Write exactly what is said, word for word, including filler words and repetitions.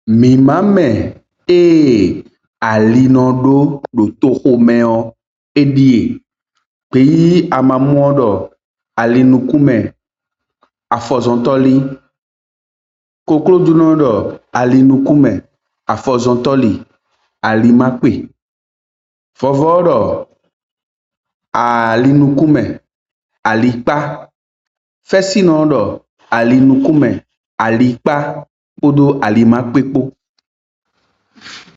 Mimame e alinodo do toxomeo edie peyi amamuodo alinukume afozontoli koklodunodo alinukume afozontoli alimakpe fovodo alinukume alikpa fesinodo alinukume alikpa podo alimakpekpo.